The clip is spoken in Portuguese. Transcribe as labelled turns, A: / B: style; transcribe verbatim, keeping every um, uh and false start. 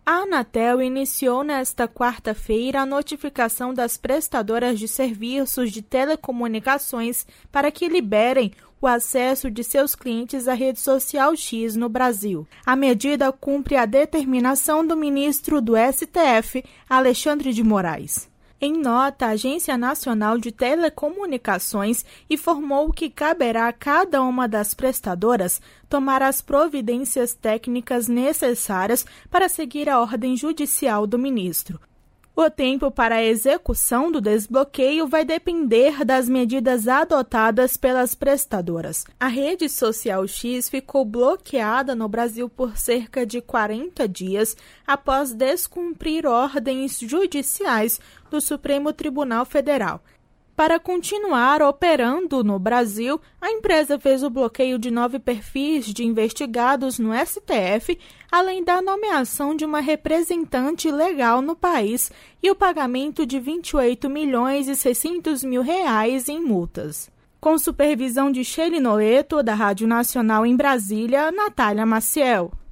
A: A Anatel iniciou nesta quarta-feira a notificação das prestadoras de serviços de telecomunicações para que liberem o acesso de seus clientes à rede social X no Brasil. A medida cumpre a determinação do ministro do S T F, Alexandre de Moraes. Em nota, a Agência Nacional de Telecomunicações informou que caberá a cada uma das prestadoras tomar as providências técnicas necessárias para seguir a ordem judicial do ministro. O tempo para a execução do desbloqueio vai depender das medidas adotadas pelas prestadoras. A rede social X ficou bloqueada no Brasil por cerca de quarenta dias após descumprir ordens judiciais do Supremo Tribunal Federal. Para continuar operando no Brasil, a empresa fez o bloqueio de nove perfis de investigados no S T F, além da nomeação de uma representante legal no país e o pagamento de vinte e oito milhões e seiscentos mil reais em multas. Com supervisão de Sheila Noleto, da Rádio Nacional em Brasília, Natália Maciel.